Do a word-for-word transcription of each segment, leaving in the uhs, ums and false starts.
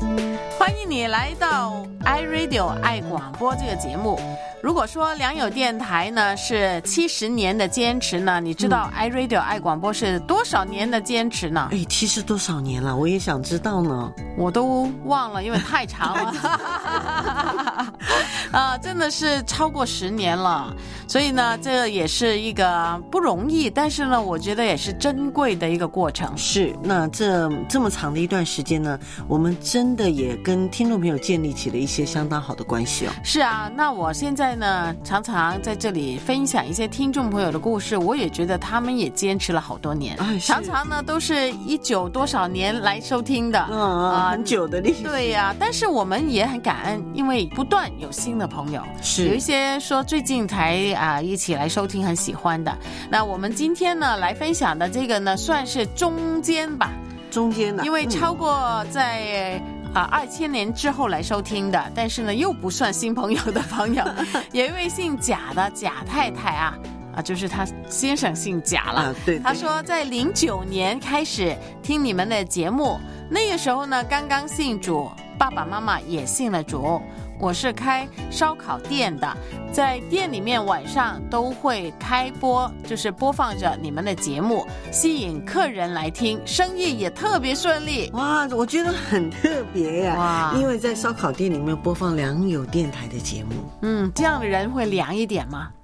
欢迎你来到 iRadio 爱广播这个节目。如果说良友电台呢是七十年的坚持呢，你知道 iRadio 爱广播是多少年的坚持呢？ 哎，其实多少年了，我也想知道呢。 我都忘了，因为太长了。啊，真的是超过十年了，所以呢，这也是一个不容易，但是呢，我觉得也是珍贵的一个过程。 是，那这这么长的一段时间呢，我们真的也跟听众朋友建立起了一些相当好的关系哦。 是啊，那我现在呢，常常在这里分享一些听众朋友的故事，我也觉得他们也坚持了好多年，哎、常常呢都是一九多少年来收听的， 嗯啊、呃，很久的历史。 对呀、啊，但是我们也很感恩，因为不断有新的朋友， 是有一些说最近才啊、呃、一起来收听很喜欢的。那我们今天呢来分享的这个呢，算是中间吧， 中间的， 因为超过在。嗯啊，二千年之后来收听的，但是呢又不算新朋友的朋友，有一位姓贾的贾太太啊，啊，就是他先生姓贾了。啊、 对, 对， 他说在零九年开始听你们的节目，那个时候呢刚刚信主，爸爸妈妈也信了主。我是开烧烤店的，在店里面晚上都会开播，就是播放着你们的节目，吸引客人来听，生意也特别顺利。 哇，我觉得很特别呀！哇，因为在烧烤店里面播放良友电台的节目。 嗯，这样的人会凉一点吗？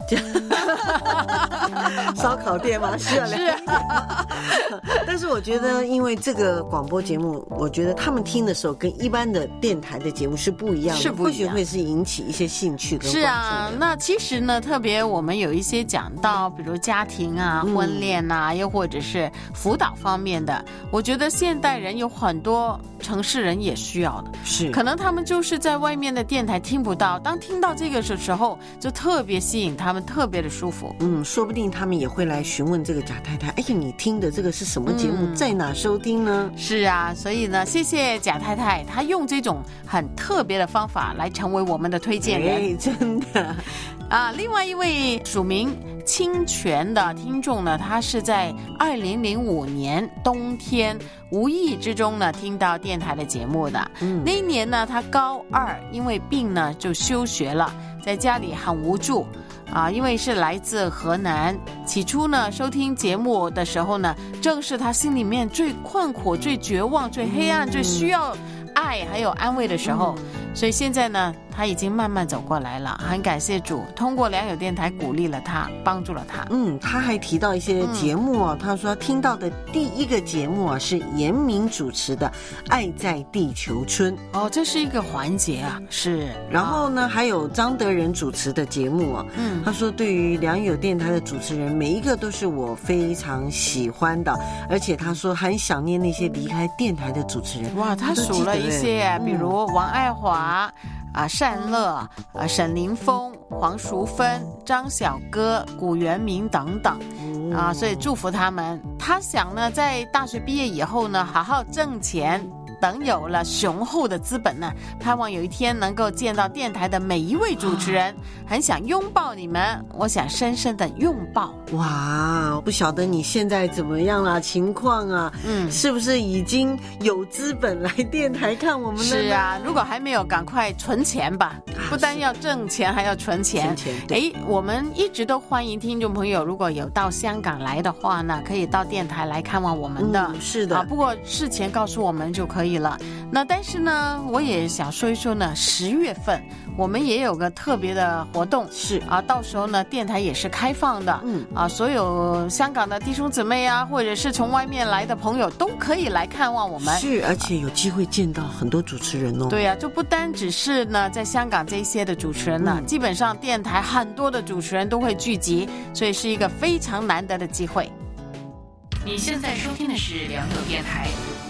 烧烤店吗？是啊， 是啊。 但是我觉得，因为这个广播节目，我觉得他们听的时候跟一般的电台的节目是不一样的， 是不一样， 或许会是引起一些兴趣跟关注的。 是啊，那其实呢，特别我们有一些讲到，比如家庭啊、嗯、婚恋啊，又或者是辅导方面的，我觉得现代人有很多城市人也需要的， 是可能他们就是在外面的电台听不到，当听到这个的时候，就特别吸引他们，特别的舒服。 嗯，说不定他们也会来询问这个贾太太，哎呀，你听的这个是什么节目、嗯、在哪收听呢？ 是啊，所以呢，谢谢贾太太，她用这种很特别的方法来成为我们的推荐人。 哎，真的啊，另外一位署名清泉的听众呢，他是在二零零五年冬天无意之中呢听到电台的节目的。嗯，那一年呢，他高二，因为病呢就休学了，在家里很无助。啊，因为是来自河南，起初呢，收听节目的时候呢，正是他心里面最困苦、最绝望、最黑暗、嗯、最需要爱还有安慰的时候。嗯、所以现在呢，他已经慢慢走过来了，很感谢主，通过良友电台鼓励了他，帮助了他。 嗯，他还提到一些节目啊，嗯、他说听到的第一个节目啊是严明主持的《爱在地球村》。 哦，这是一个环节啊，是。 然后呢，还有张德仁主持的节目啊，嗯。他说对于良友电台的主持人每一个都是我非常喜欢的，而且他说很想念那些离开电台的主持人。 哇，他数了一些，比如王爱华啊、单乐啊、沈凌峰、黄淑芬、张小歌、古元明等等啊，所以祝福他们。他想呢，在大学毕业以后呢，好好挣钱。等有了雄厚的资本呢，盼望有一天能够见到电台的每一位主持人，很想拥抱你们，我想深深的拥抱。 哇，不晓得你现在怎么样啦，情况啊，嗯，是不是已经有资本来电台看我们呢？ 是啊，如果还没有，赶快存钱吧，不但要挣钱，还要存钱。哎，我们一直都欢迎听众朋友，如果有到香港来的话呢，可以到电台来看望我们的。 嗯、是的啊，不过事前告诉我们就可以了。那但是呢，我也想说一说呢，十月份我们也有个特别的活动， 是啊，到时候呢，电台也是开放的，嗯啊，所有香港的弟兄姊妹啊，或者是从外面来的朋友都可以来看望我们， 是，而且有机会见到很多主持人哦。 对啊，就不单只是呢，在香港这一些的主持人呢、嗯，基本上电台很多的主持人都会聚集，所以是一个非常难得的机会。 你现在收听的是良友电台。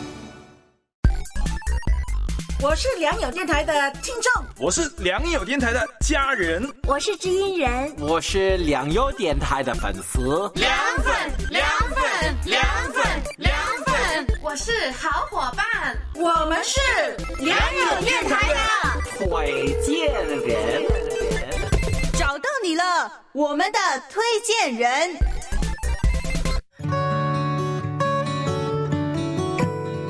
我是良友电台的听众， 我是良友电台的家人， 我是知音人， 我是良友电台的粉丝。 良粉，良粉，良粉，良粉， 我是好伙伴，我们是良友电台的推荐人， 找到你了，我们的推荐人。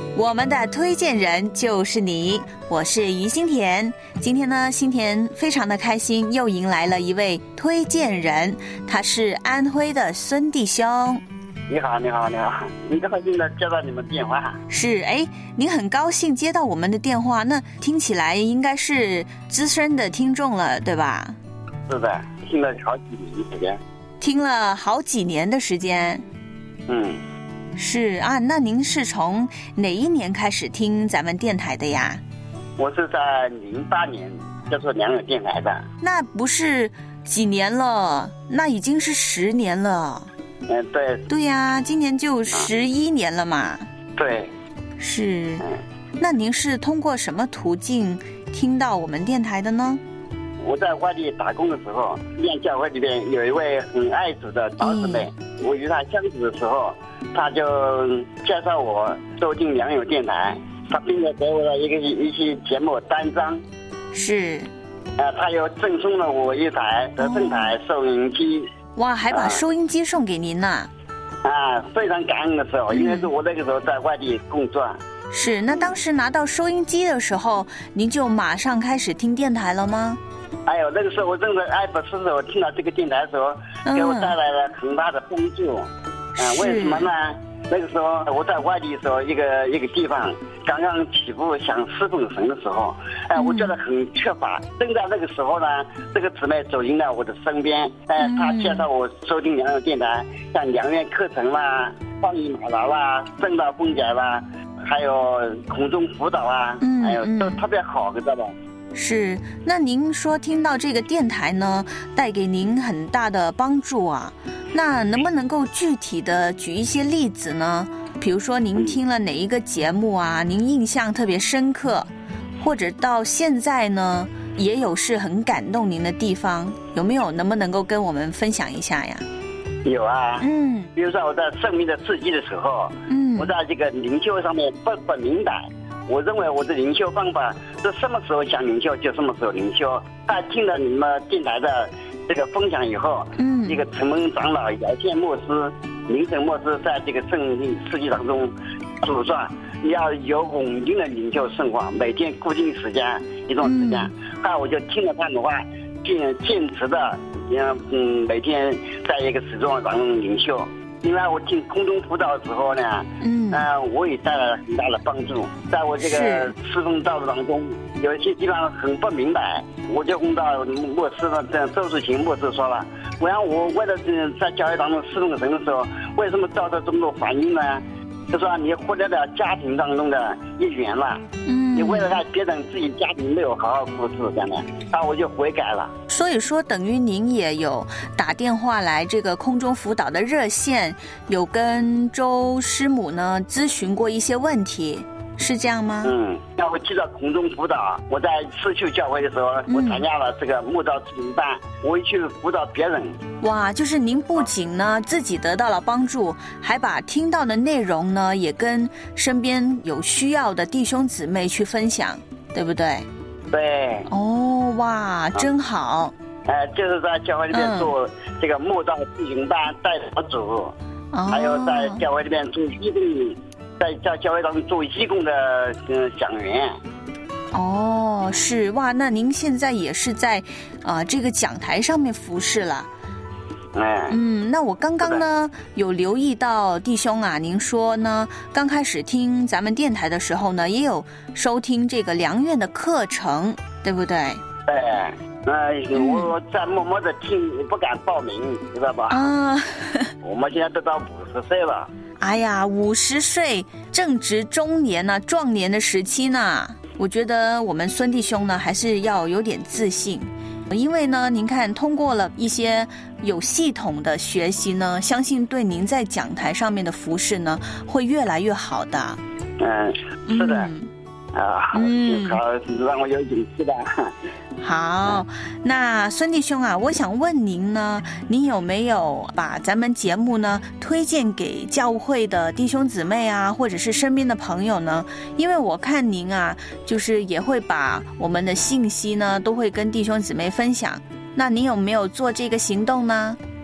我们的推荐人就是你，我是于心田。今天呢，心田非常的开心，又迎来了一位推荐人，他是安徽的孙弟兄。 你好，你好，你好，很高兴的接到你们电话。是， 哎，您很高兴接到我们的电话，那听起来应该是资深的听众了，对吧？ 是的，听了好几年时间。 听了好几年的时间。 嗯， 是啊，那您是从哪一年开始听咱们电台的呀？ 我是在零八年接触良友电台的。 那不是几年了，那已经是十年了。 嗯，对。 对呀、啊，今年就十一年了嘛。啊、 对。 是。嗯。那您是通过什么途径听到我们电台的呢？ 我在外地打工的时候，念教会里边有一位很爱主的导师妹，嗯、我与她相处的时候，她就介绍我收听良友电台，她并且给我了一个一期节目单张。 是。 呃，她又赠送了我一台德胜台收音机。 哇，还把收音机送给您呢！ 啊，非常感恩的时候，因为是我那个时候在外地工作。 是，那当时拿到收音机的时候，您就马上开始听电台了吗？ 哎呦，那个时候我正在爱不释手，我听到这个电台的时候，给我带来了很大的帮助。嗯、呃，为什么呢？那个时候我在外地的时候，一个一个地方刚刚起步想侍奉神的时候，哎、呃，我觉得很缺乏。正在那个时候呢，这个姊妹走进了我的身边，哎、呃，她介绍我收听良友电台，像良缘课程啦、放映马劳啦、正道分解啦，还有空中辅导啊，嗯、还有都特别好，知道吧？ 是，那您说听到这个电台呢，带给您很大的帮助啊，那能不能够具体的举一些例子呢？比如说您听了哪一个节目啊，您印象特别深刻，或者到现在呢，也有是很感动您的地方，有没有？能不能够跟我们分享一下呀？ 有啊，嗯，比如说我在生命的刺激的时候，嗯，我在这个灵修上面不不明白。我认为我的灵修方法是什么时候想灵修就什么时候灵修。在听了你们电台的这个分享以后，嗯，一个承蒙长老姚建牧师、林晨牧师在这个圣经世纪当中主说，你要有稳定的灵修生活，每天固定时间一段时间。那、嗯、我就听了他的话，坚坚持的，嗯，每天在一个时钟当中灵修。另外，我听空中辅导的时候呢，嗯，呃，我也带来了很大的帮助。在我这个侍奉道路当中，有一些地方很不明白，我就问到牧师呢，这周树琴牧师说了，我想我为了在教会当中侍奉神的时候，为什么遭到这么多反应呢？就说你忽略了家庭当中的一员了，嗯，你为了让别人自己家庭没有好好服侍，这样的，那我就悔改了。 所以说，等于您也有打电话来这个空中辅导的热线，有跟周师母呢咨询过一些问题，是这样吗？ 嗯，那我记得空中辅导，我在市区教会的时候，嗯、我参加了这个慕道咨询班，我也去辅导别人。 哇，就是您不仅呢自己得到了帮助，还把听到的内容呢也跟身边有需要的弟兄姊妹去分享，对不对？ 对。 哦，哇，真好。 呃，就是在教会里面做这个慕道咨询班带导组，哦、还有在教会里面做义工，在在教会当中做义工的嗯讲员。 哦，是哇，那您现在也是在呃这个讲台上面服侍了。嗯，那我刚刚呢有留意到弟兄啊，您说呢刚开始听咱们电台的时候呢，也有收听这个良院的课程，对不对？ 对，呃，我在默默的听，我不敢报名，知道吧？ 啊， 我们现在都到五十岁了。 哎呀，五十岁正值中年呢、啊，壮年的时期呢，我觉得我们孙弟兄呢还是要有点自信。因为呢，您看，通过了一些有系统的学习呢，相信对您在讲台上面的服事呢，会越来越好的。 嗯，是的，嗯、啊，嗯，好，让我有勇气的。 好，那孙弟兄啊，我想问您呢，您有没有把咱们节目呢推荐给教会的弟兄姊妹啊，或者是身边的朋友呢？因为我看您啊，就是也会把我们的信息呢，都会跟弟兄姊妹分享。那您有没有做这个行动呢？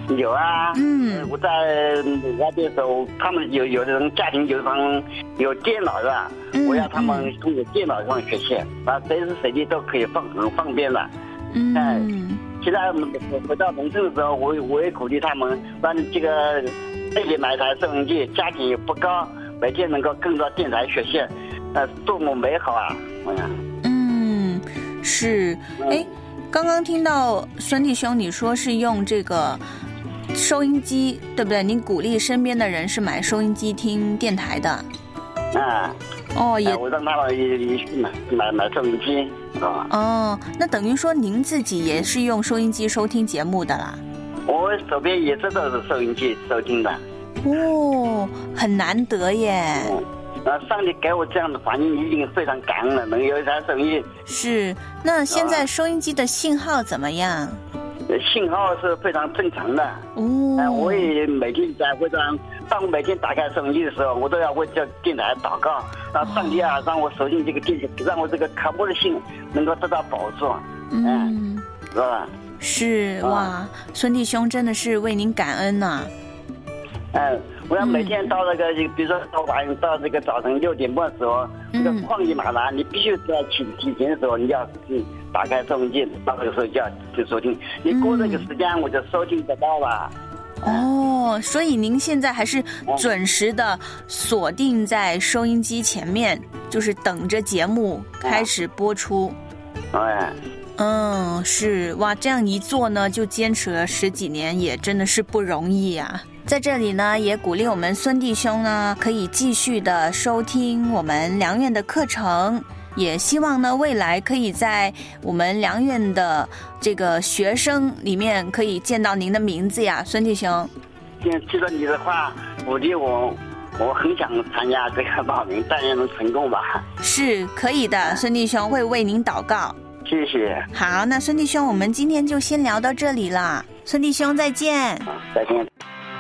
有啊， 嗯， 我在那边的时候，他们有有的人家庭有方有电脑是吧？ 嗯、 我要他们通过电脑上学习，啊，随时随地都可以放很方便的。 嗯， 哎，现在回到农村的时候，我我也鼓励他们，让这个自己买台收音机，家庭也不高，每天能够跟着电台学习，呃，多么美好啊！ 嗯，是，哎。刚刚听到孙弟兄你说是用这个收音机，对不对？你鼓励身边的人是买收音机听电台的。 啊， 哦，也、 哎、我让他们也也去买买买收音机啊。 哦，那等于说您自己也是用收音机收听节目的啦？ 我手边也是都是收音机收听的。 哦，很难得耶。 嗯，那上帝给我这样的环境，已经非常感恩了，能有一台收音机。 是，那现在收音机的信号怎么样？ 信号是非常正常的。 哦， 呃、我也每天在会上，当我每天打开收音机的时候，我都要为这电台祷告，让上帝啊，让我收听这个电台，让我这个卡播的信能够得到保住。 嗯， 是吧？ 是哇，孙弟兄真的是为您感恩呐、啊。 嗯，我要每天到那个，嗯、比如说到晚到这个早晨六点半的时候，这个旷野马拉，你必须在起起前的时候，你要嗯打开收音机，到那个时候就要去收听。你过这个时间，我就收听得到了。 哦，所以您现在还是准时的锁定在收音机前面，就是等着节目开始播出。 哎。 嗯，是哇，这样一做呢，就坚持了十几年，也真的是不容易啊。在这里呢，也鼓励我们孙弟兄呢，可以继续的收听我们良院的课程，也希望呢，未来可以在我们良院的这个学生里面可以见到您的名字呀，孙弟兄。 记得你的话，鼓励我，我很想参加这个报名，但愿能成功吧。 是可以的，孙弟兄会为您祷告。 谢谢。 好，那孙弟兄，我们今天就先聊到这里了。孙弟兄，再见。 再见。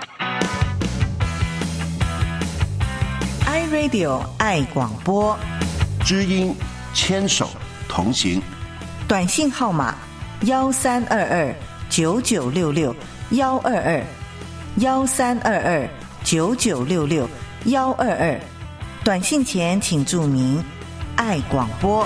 iRadio 爱广播， 知音牵手同行。 短信号码幺三二二九九六六幺二二幺三二二九九六六幺二二。短信前请注明爱广播。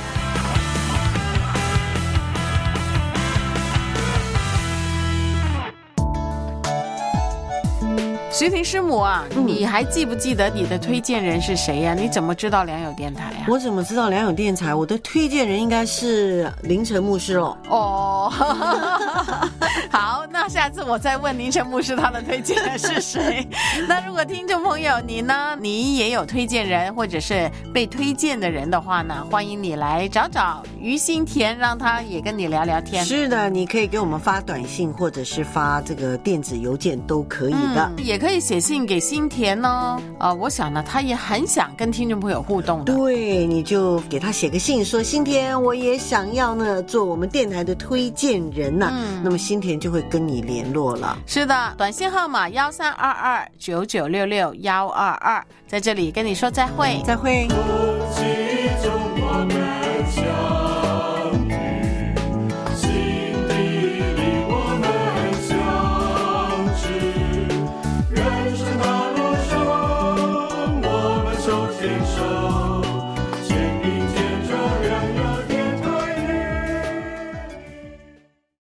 徐婷师母啊、嗯，你还记不记得你的推荐人是谁呀、啊？你怎么知道良友电台啊？ 我怎么知道良友电台？我的推荐人应该是凌晨牧师喽。 哦，好，那下次我再问凌晨牧师他的推荐人是谁。那如果听众朋友你呢，你也有推荐人或者是被推荐的人的话呢，欢迎你来找找于心田，让他也跟你聊聊天。 是的，你可以给我们发短信或者是发这个电子邮件都可以的， 嗯、也可以。可以写信给心田哦，呃，我想呢，他也很想跟听众朋友互动的。 对，你就给他写个信，说心田，我也想要呢做我们电台的推荐人呐、啊。嗯，那么心田就会跟你联络了。 是的，短信号码幺三二二九九六六幺二二，在这里跟你说再会， 再会。